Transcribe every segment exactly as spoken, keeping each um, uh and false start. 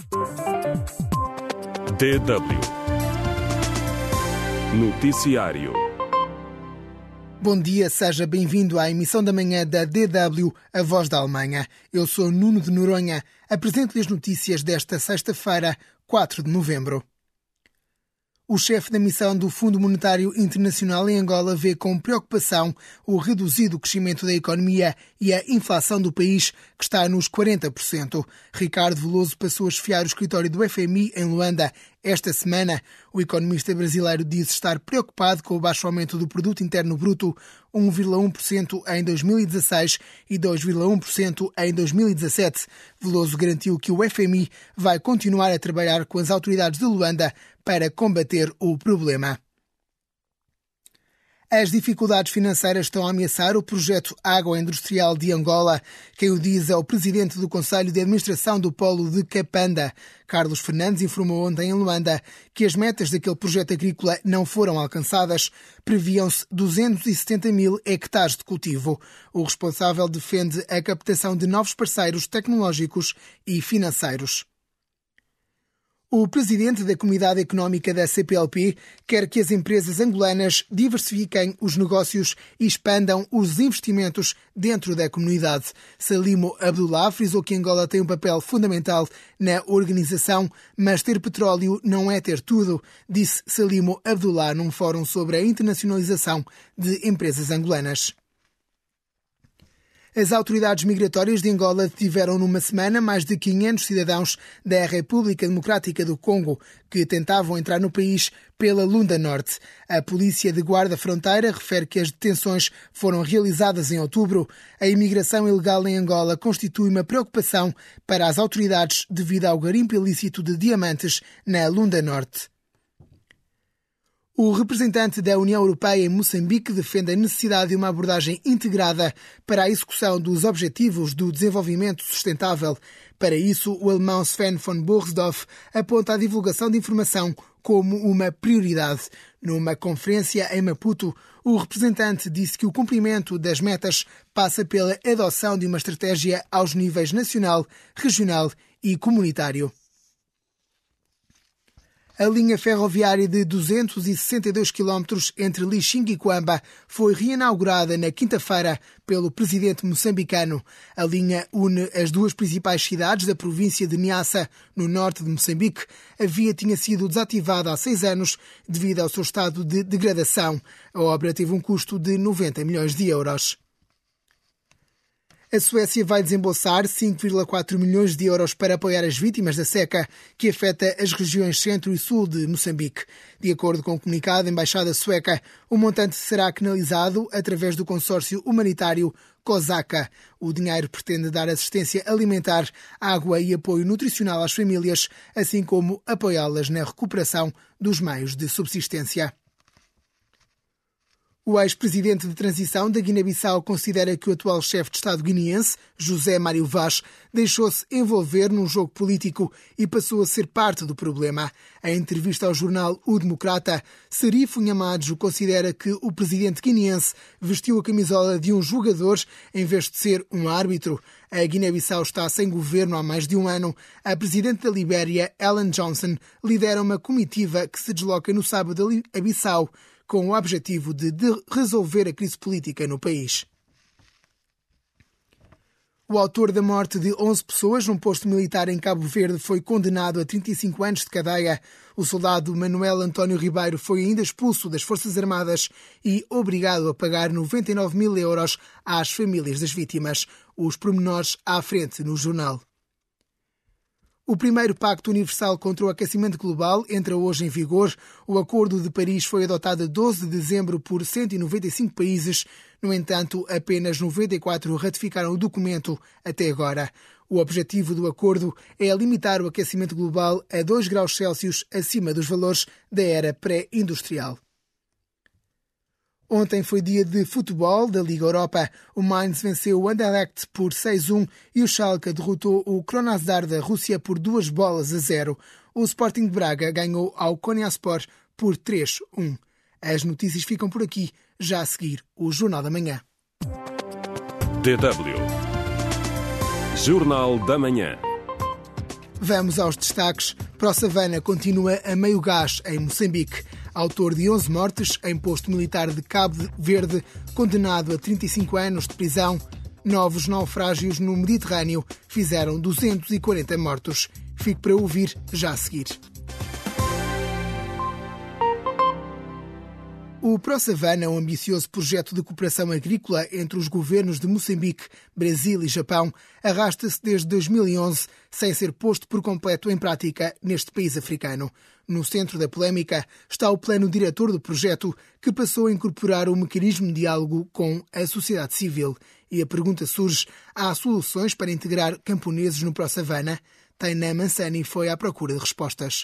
D W Noticiário. Bom dia, seja bem-vindo à emissão da manhã da D W, a Voz da Alemanha. Eu sou Nuno de Noronha. Apresento-lhe as notícias desta sexta-feira, quatro de novembro. O chefe da missão do Fundo Monetário Internacional em Angola vê com preocupação o reduzido crescimento da economia e a inflação do país, que está nos quarenta por cento. Ricardo Veloso passou a chefiar o escritório do F M I em Luanda esta semana. O economista brasileiro diz estar preocupado com o baixo aumento do produto interno bruto, um vírgula um por cento em dois mil e dezasseis e dois vírgula um por cento em dois mil e dezassete. Veloso garantiu que o F M I vai continuar a trabalhar com as autoridades de Luanda para combater o problema. As dificuldades financeiras estão a ameaçar o projeto Água Industrial de Angola. Quem o diz é o presidente do Conselho de Administração do Polo de Capanda. Carlos Fernandes informou ontem em Luanda que as metas daquele projeto agrícola não foram alcançadas. Previam-se duzentos e setenta mil hectares de cultivo. O responsável defende a captação de novos parceiros tecnológicos e financeiros. O presidente da Comunidade Económica da C P L P quer que as empresas angolanas diversifiquem os negócios e expandam os investimentos dentro da comunidade. Salimo Abdullah frisou que Angola tem um papel fundamental na organização, mas ter petróleo não é ter tudo, disse Salimo Abdullah num fórum sobre a internacionalização de empresas angolanas. As autoridades migratórias de Angola detiveram numa semana mais de quinhentos cidadãos da República Democrática do Congo que tentavam entrar no país pela Lunda Norte. A Polícia de Guarda Fronteira refere que as detenções foram realizadas em outubro. A imigração ilegal em Angola constitui uma preocupação para as autoridades devido ao garimpo ilícito de diamantes na Lunda Norte. O representante da União Europeia em Moçambique defende a necessidade de uma abordagem integrada para a execução dos Objetivos do Desenvolvimento Sustentável. Para isso, o alemão Sven von Borsdorf aponta a divulgação de informação como uma prioridade. Numa conferência em Maputo, o representante disse que o cumprimento das metas passa pela adoção de uma estratégia aos níveis nacional, regional e comunitário. A linha ferroviária de duzentos e sessenta e dois quilómetros entre Lixinga e Coamba foi reinaugurada na quinta-feira pelo presidente moçambicano. A linha une as duas principais cidades da província de Niassa, no norte de Moçambique. A via tinha sido desativada há seis anos devido ao seu estado de degradação. A obra teve um custo de noventa milhões de euros. A Suécia vai desembolsar cinco vírgula quatro milhões de euros para apoiar as vítimas da seca que afeta as regiões centro e sul de Moçambique. De acordo com o comunicado da Embaixada Sueca, o montante será canalizado através do consórcio humanitário COSACA. O dinheiro pretende dar assistência alimentar, água e apoio nutricional às famílias, assim como apoiá-las na recuperação dos meios de subsistência. O ex-presidente de transição da Guiné-Bissau considera que o atual chefe de Estado guineense, José Mário Vaz, deixou-se envolver num jogo político e passou a ser parte do problema. Em entrevista ao jornal O Democrata, Serifo Nhamadzo considera que o presidente guineense vestiu a camisola de um jogador em vez de ser um árbitro. A Guiné-Bissau está sem governo há mais de um ano. A presidente da Libéria, Ellen Johnson, lidera uma comitiva que se desloca no sábado a Bissau, com o objetivo de resolver a crise política no país. O autor da morte de onze pessoas num posto militar em Cabo Verde foi condenado a trinta e cinco anos de cadeia. O soldado Manuel António Ribeiro foi ainda expulso das Forças Armadas e obrigado a pagar noventa e nove mil euros às famílias das vítimas. Os pormenores à frente no jornal. O primeiro Pacto Universal contra o Aquecimento Global entra hoje em vigor. O Acordo de Paris foi adotado a doze de dezembro por cento e noventa e cinco países. No entanto, apenas noventa e quatro ratificaram o documento até agora. O objetivo do acordo é limitar o aquecimento global a dois graus Celsius acima dos valores da era pré-industrial. Ontem foi dia de futebol da Liga Europa. O Mainz venceu o Anderlecht por seis a um e o Schalke derrotou o Krasnodar da Rússia por duas bolas a zero. O Sporting de Braga ganhou ao Konyaspor por três a um. As notícias ficam por aqui. Já a seguir, o Jornal da Manhã. D W Jornal da Manhã. Vamos aos destaques. ProSavana continua a meio gás em Moçambique. Autor de onze mortes em posto militar de Cabo Verde, condenado a trinta e cinco anos de prisão. Novos naufrágios no Mediterrâneo fizeram duzentos e quarenta mortos. Fique para ouvir já a seguir. O ProSavana, um ambicioso projeto de cooperação agrícola entre os governos de Moçambique, Brasil e Japão, arrasta-se desde dois mil e onze, sem ser posto por completo em prática neste país africano. No centro da polémica está o plano diretor do projeto, que passou a incorporar o mecanismo de diálogo com a sociedade civil. E a pergunta surge: há soluções para integrar camponeses no ProSavana? Tainá Mansani foi à procura de respostas.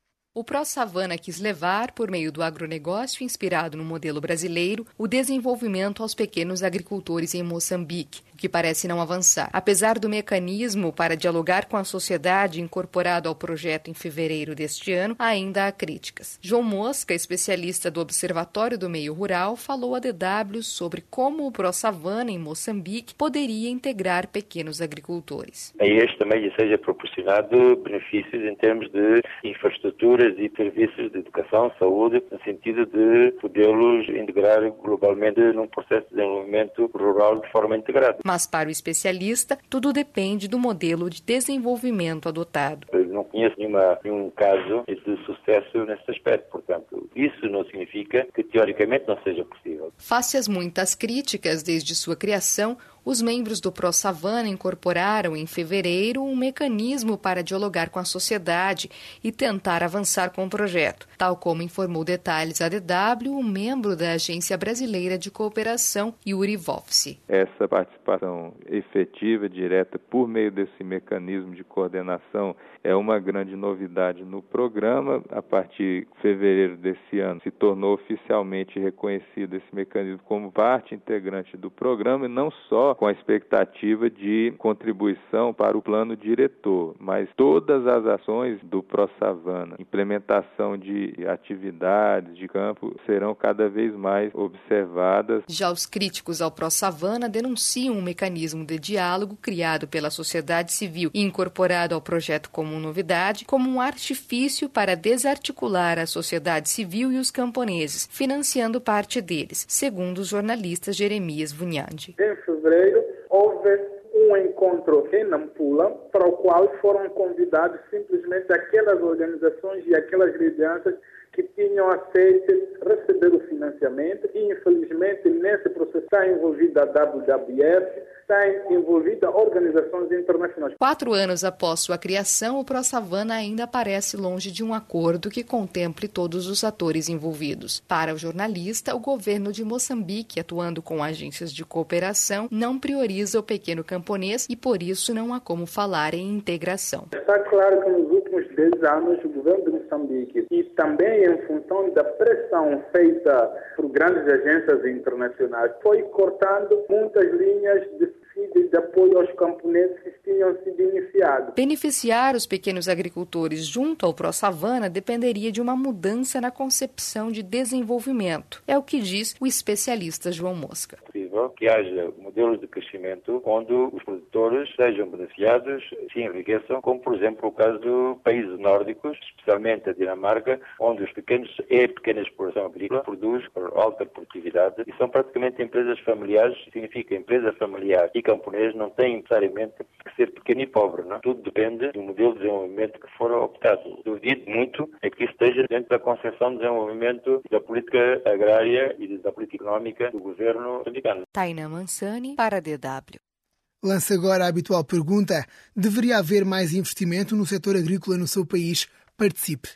O ProSavana quis levar, por meio do agronegócio inspirado no modelo brasileiro, o desenvolvimento aos pequenos agricultores em Moçambique, o que parece não avançar. Apesar do mecanismo para dialogar com a sociedade incorporado ao projeto em fevereiro deste ano, ainda há críticas. João Mosca, especialista do Observatório do Meio Rural, falou à D W sobre como o ProSavana em Moçambique poderia integrar pequenos agricultores. A este também seja proporcionado benefícios em termos de infraestrutura e serviços de educação, saúde, no sentido de podê-los integrar globalmente num processo de desenvolvimento rural de forma integrada. Mas para o especialista, tudo depende do modelo de desenvolvimento adotado. Eu não conheço nenhuma, nenhum caso de sucesso nesse aspecto, portanto, isso não significa que teoricamente não seja possível. Face às muitas críticas desde sua criação, os membros do ProSavana incorporaram em fevereiro um mecanismo para dialogar com a sociedade e tentar avançar com o projeto, tal como informou detalhes à D W um membro da Agência Brasileira de Cooperação, Yuri Vovsi. Essa participação efetiva, direta, por meio desse mecanismo de coordenação é uma grande novidade no programa. A partir de fevereiro desse ano se tornou oficialmente reconhecido esse mecanismo como parte integrante do programa, e não só com a expectativa de contribuição para o plano diretor, mas todas as ações do ProSavana, implementação de atividades de campo, serão cada vez mais observadas. Já os críticos ao ProSavana denunciam um mecanismo de diálogo criado pela sociedade civil e incorporado ao projeto como novidade, como um artifício para desarticular a sociedade civil e os camponeses, financiando parte deles, segundo o jornalista Jeremias Vunhandi. Em fevereiro, houve um encontro em Nampula, para o qual foram convidados simplesmente aquelas organizações e aquelas lideranças que tinham aceito receber o financiamento, e infelizmente nesse processo está envolvida a W W F, está envolvida organizações internacionais. Quatro anos após sua criação, o ProSavana ainda parece longe de um acordo que contemple todos os atores envolvidos. Para o jornalista, o governo de Moçambique, atuando com agências de cooperação, não prioriza o pequeno camponês e por isso não há como falar em integração. Está claro que nos últimos dez anos o governo de Moçambique, e também em função da pressão feita por grandes agências internacionais, foi cortando muitas linhas de de apoio aos camponeses que tinham sido iniciados. Beneficiar os pequenos agricultores junto ao ProSavana dependeria de uma mudança na concepção de desenvolvimento. É o que diz o especialista João Mosca. É possível que haja modelos de crescimento onde os produtores sejam beneficiados, se enriqueçam, como por exemplo o caso dos países nórdicos, especialmente a Dinamarca, onde os pequenos e a pequena exploração agrícola produz alta produtividade e são praticamente empresas familiares. Significa empresa familiar e camponês não tem necessariamente que ser pequeno e pobre, não? Tudo depende do modelo de desenvolvimento que for optado. Duvido muito é que isso esteja dentro da concepção de desenvolvimento da política agrária e da política económica do governo americano. Tainá Mansani para a D W. Lança agora a habitual pergunta: deveria haver mais investimento no setor agrícola no seu país? Participe.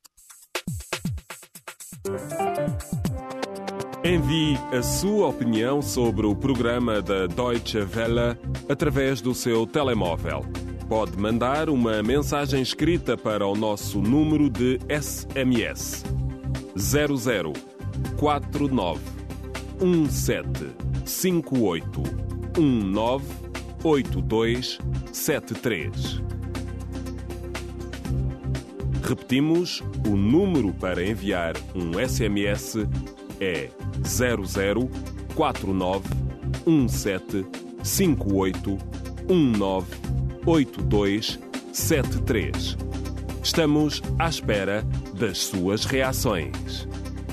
Envie a sua opinião sobre o programa da Deutsche Welle através do seu telemóvel. Pode mandar uma mensagem escrita para o nosso número de S M S zero zero quatro nove um sete cinco oito um nove oito dois sete três. Repetimos, o número para enviar um S M S é zero zero quatro nove um sete cinco oito um nove oito dois sete três. Estamos à espera das suas reações.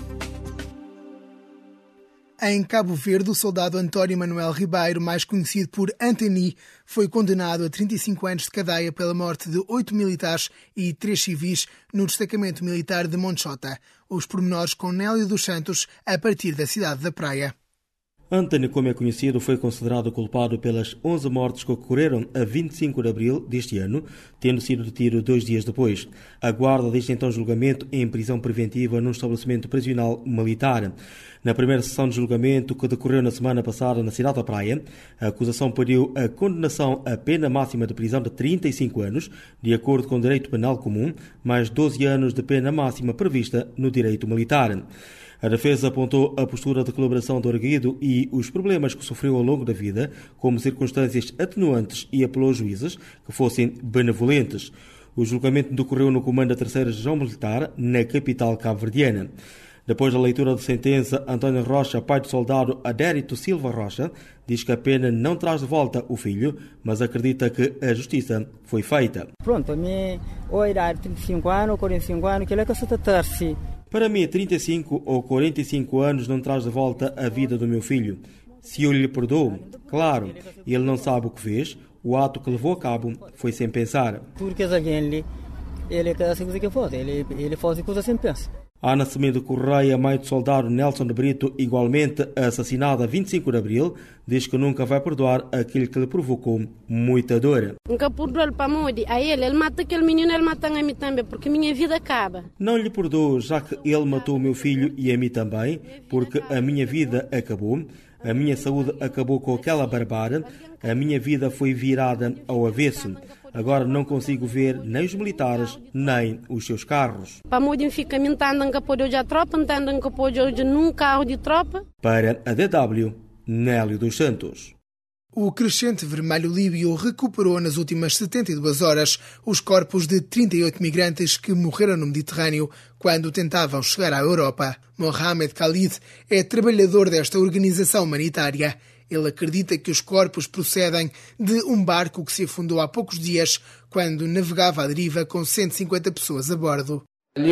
Em Cabo Verde, o soldado António Manuel Ribeiro, mais conhecido por Antoni, foi condenado a trinta e cinco anos de cadeia pela morte de oito militares e três civis no destacamento militar de Monchota. Os pormenores com Nélio dos Santos, a partir da cidade da Praia. Antoni, como é conhecido, foi considerado culpado pelas onze mortes que ocorreram a vinte e cinco de abril deste ano, tendo sido detido dois dias depois. Aguarda desde então julgamento em prisão preventiva num estabelecimento prisional militar. Na primeira sessão de julgamento, que decorreu na semana passada na cidade da Praia, a acusação pediu a condenação à pena máxima de prisão de trinta e cinco anos, de acordo com o direito penal comum, mais doze anos de pena máxima prevista no direito militar. A defesa apontou a postura de colaboração do arguido e os problemas que sofreu ao longo da vida como circunstâncias atenuantes e apelou aos juízes que fossem benevolentes. O julgamento decorreu no comando da terceira Região Militar, na capital cabo-verdiana. Depois da leitura da sentença, António Rocha, pai do soldado Adérito Silva Rocha, diz que a pena não traz de volta o filho, mas acredita que a justiça foi feita. Pronto, para mim, ou irá trinta e cinco anos ou quarenta e cinco anos, que ele é que se tratar-se. Para mim, trinta e cinco ou quarenta e cinco anos não traz de volta a vida do meu filho. Se eu lhe perdoo, claro, ele não sabe o que fez, o ato que levou a cabo foi sem pensar. Porque alguém ele quer essa coisa que faz, ele ele faz coisa sem pensar. Ana Semedo Correia, mãe do soldado Nelson de Brito, igualmente assassinada a vinte e cinco de abril, diz que nunca vai perdoar aquele que lhe provocou muita dor. Nunca perdoou ele para morrer. A ele, ele mata aquele menino, ele mata a mim também, porque a minha vida acaba. Não lhe perdoo, já que ele matou o meu filho e a mim também, porque a minha vida acabou, a minha saúde acabou com aquela barbárie, a minha vida foi virada ao avesso. Agora não consigo ver nem os militares, nem os seus carros. Para morrer fica andando com apoio de tropa, andando com apoio de num carro de tropa. Para a D W, Nélio dos Santos. O Crescente Vermelho Líbio recuperou nas últimas setenta e duas horas os corpos de trinta e oito migrantes que morreram no Mediterrâneo quando tentavam chegar à Europa. Mohamed Khalid é trabalhador desta organização humanitária. Ele acredita que os corpos procedem de um barco que se afundou há poucos dias quando navegava à deriva com cento e cinquenta pessoas a bordo.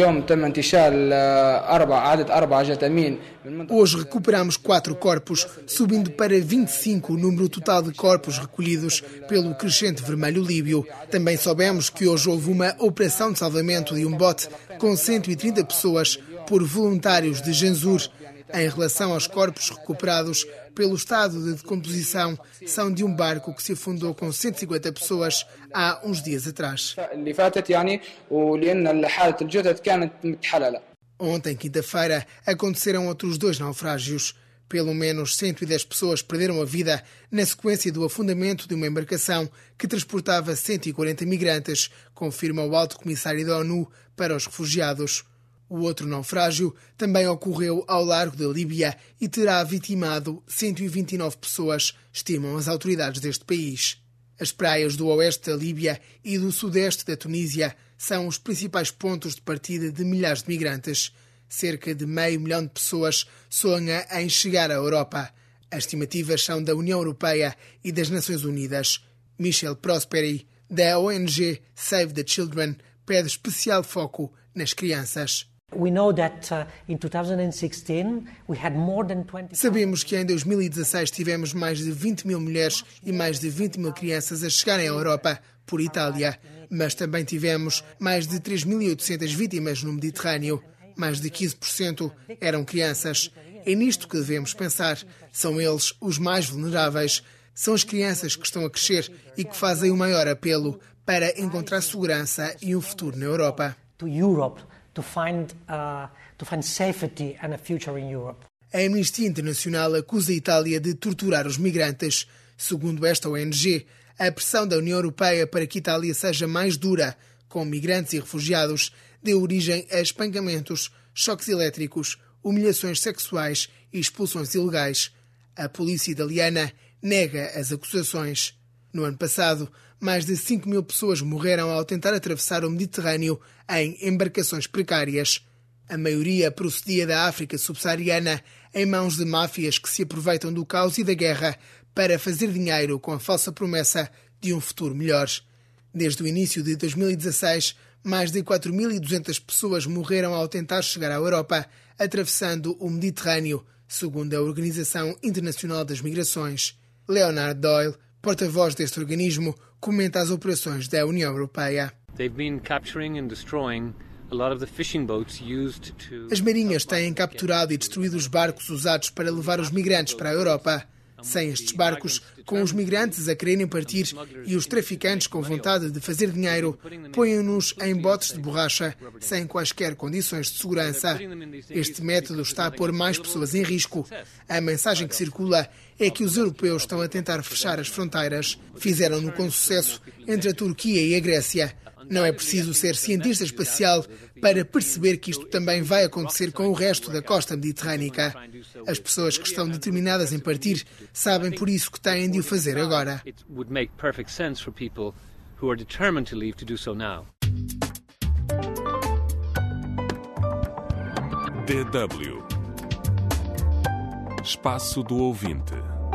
Hoje recuperamos quatro corpos, subindo para vinte e cinco o número total de corpos recolhidos pelo Crescente Vermelho Líbio. Também soubemos que hoje houve uma operação de salvamento de um bote com cento e trinta pessoas por voluntários de Janzur. Em relação aos corpos recuperados pelo estado de decomposição, são de um barco que se afundou com cento e cinquenta pessoas há uns dias atrás. Ontem, quinta-feira, aconteceram outros dois naufrágios. Pelo menos cento e dez pessoas perderam a vida na sequência do afundamento de uma embarcação que transportava cento e quarenta migrantes, confirma o Alto Comissário da ONU para os Refugiados. O outro naufrágio também ocorreu ao largo da Líbia e terá vitimado cento e vinte e nove pessoas, estimam as autoridades deste país. As praias do oeste da Líbia e do sudeste da Tunísia são os principais pontos de partida de milhares de migrantes. Cerca de meio milhão de pessoas sonha em chegar à Europa. As estimativas são da União Europeia e das Nações Unidas. Michel Prosperi, da O N G Save the Children, pede especial foco nas crianças. Sabemos que em dois mil e dezasseis tivemos mais de vinte mil mulheres e mais de vinte mil crianças a chegarem à Europa por Itália, mas também tivemos mais de três mil e oitocentas vítimas no Mediterrâneo. Mais de quinze por cento eram crianças. É nisto que devemos pensar. São eles os mais vulneráveis. São as crianças que estão a crescer e que fazem o maior apelo para encontrar segurança e um futuro na Europa. To find, uh, to find safety and a future in Europe. A Amnistia Internacional acusa a Itália de torturar os migrantes. Segundo esta O N G, a pressão da União Europeia para que a Itália seja mais dura com migrantes e refugiados deu origem a espancamentos, choques elétricos, humilhações sexuais e expulsões ilegais. A polícia italiana nega as acusações. No ano passado, mais de cinco mil pessoas morreram ao tentar atravessar o Mediterrâneo em embarcações precárias. A maioria procedia da África subsaariana em mãos de máfias que se aproveitam do caos e da guerra para fazer dinheiro com a falsa promessa de um futuro melhor. Desde o início de dois mil e dezasseis, mais de quatro mil e duzentas pessoas morreram ao tentar chegar à Europa, atravessando o Mediterrâneo, segundo a Organização Internacional das Migrações. Leonard Doyle, porta-voz deste organismo, comenta as operações da União Europeia. As marinhas têm capturado e destruído os barcos usados para levar os migrantes para a Europa. Sem estes barcos, com os migrantes a quererem partir e os traficantes com vontade de fazer dinheiro, põem-nos em botes de borracha, sem quaisquer condições de segurança. Este método está a pôr mais pessoas em risco. A mensagem que circula é que os europeus estão a tentar fechar as fronteiras. Fizeram-no com sucesso entre a Turquia e a Grécia. Não é preciso ser cientista espacial para perceber que isto também vai acontecer com o resto da costa mediterrânica. As pessoas que estão determinadas em partir sabem por isso que têm de o fazer agora. D W Espaço do Ouvinte.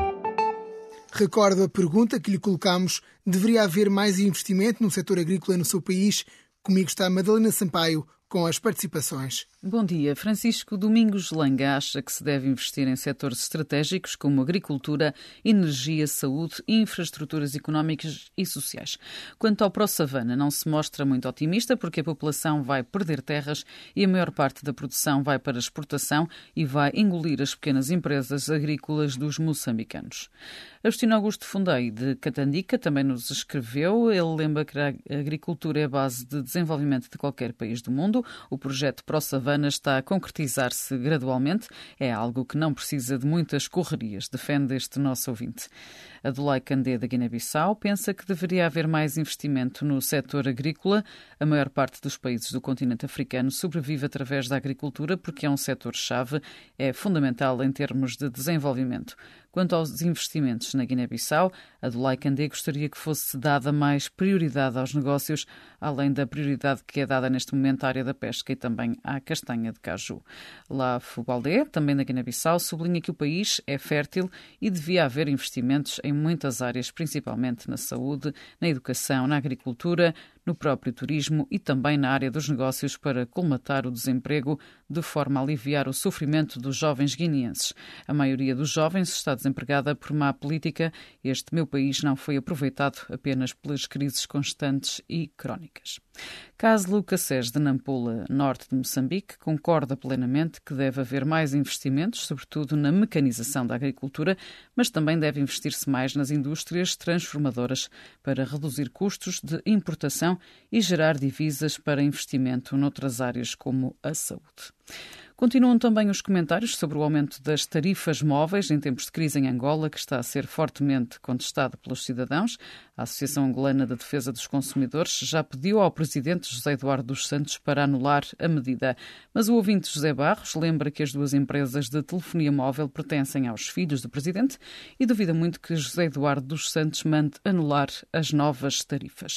Recordo a pergunta que lhe colocamos: deveria haver mais investimento no setor agrícola no seu país? Comigo está Madalena Sampaio, com as participações. Bom dia. Francisco Domingos Langa acha que se deve investir em setores estratégicos como agricultura, energia, saúde e infraestruturas económicas e sociais. Quanto ao ProSavana, não se mostra muito otimista porque a população vai perder terras e a maior parte da produção vai para a exportação e vai engolir as pequenas empresas agrícolas dos moçambicanos. Agostinho Augusto Fundei, de Catandica, também nos escreveu. Ele lembra que a agricultura é a base de desenvolvimento de qualquer país do mundo. O projeto ProSavana está a concretizar-se gradualmente. É algo que não precisa de muitas correrias, defende este nosso ouvinte. Adolai Candé, da Guiné-Bissau, pensa que deveria haver mais investimento no setor agrícola. A maior parte dos países do continente africano sobrevive através da agricultura porque é um setor-chave, é fundamental em termos de desenvolvimento. Quanto aos investimentos na Guiné-Bissau, Adolai Candé gostaria que fosse dada mais prioridade aos negócios, além da prioridade que é dada neste momento à área da pesca e também à castanha de caju. Lá Fubaldé, também na Guiné-Bissau, sublinha que o país é fértil e devia haver investimentos em muitas áreas, principalmente na saúde, na educação, na agricultura, no próprio turismo e também na área dos negócios para colmatar o desemprego, de forma a aliviar o sofrimento dos jovens guineenses. A maioria dos jovens está desempregada por má política. Este meu país não foi aproveitado apenas pelas crises constantes e crónicas. Caso Lucasés, de Nampula, norte de Moçambique, concorda plenamente que deve haver mais investimentos, sobretudo na mecanização da agricultura, mas também deve investir-se mais nas indústrias transformadoras para reduzir custos de importação e gerar divisas para investimento noutras áreas como a saúde. Continuam também os comentários sobre o aumento das tarifas móveis em tempos de crise em Angola, que está a ser fortemente contestado pelos cidadãos. A Associação Angolana de Defesa dos Consumidores já pediu ao presidente José Eduardo dos Santos para anular a medida. Mas o ouvinte José Barros lembra que as duas empresas de telefonia móvel pertencem aos filhos do presidente e duvida muito que José Eduardo dos Santos mande anular as novas tarifas.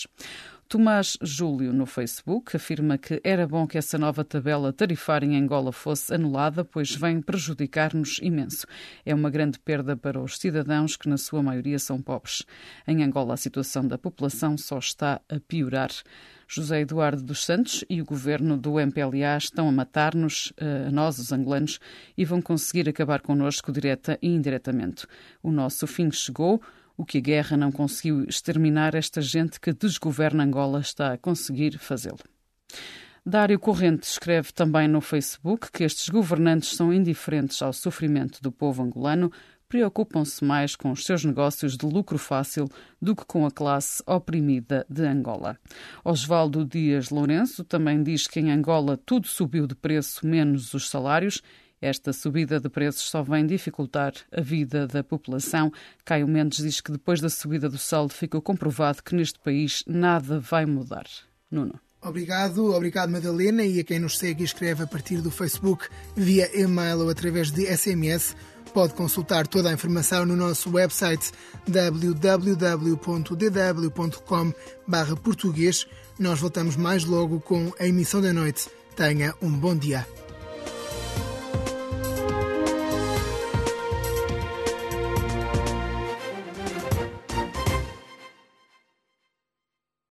Tomás Júlio, no Facebook, afirma que era bom que essa nova tabela tarifária em Angola fosse anulada, pois vem prejudicar-nos imenso. É uma grande perda para os cidadãos, que na sua maioria são pobres. Em Angola, a situação da população só está a piorar. José Eduardo dos Santos e o governo do M P L A estão a matar-nos, a nós, os angolanos, e vão conseguir acabar connosco direta e indiretamente. O nosso fim chegou. O que a guerra não conseguiu exterminar, esta gente que desgoverna Angola está a conseguir fazê-lo. Dário Corrente escreve também no Facebook que estes governantes são indiferentes ao sofrimento do povo angolano, preocupam-se mais com os seus negócios de lucro fácil do que com a classe oprimida de Angola. Osvaldo Dias Lourenço também diz que em Angola tudo subiu de preço, menos os salários. Esta subida de preços só vem dificultar a vida da população. Caio Mendes diz que depois da subida do saldo ficou comprovado que neste país nada vai mudar. Nuno. Obrigado, obrigado Madalena, e a quem nos segue e escreve a partir do Facebook, via e-mail ou através de S M S, pode consultar toda a informação no nosso website w w w ponto d w ponto com barra português. Nós voltamos mais logo com a emissão da noite. Tenha um bom dia.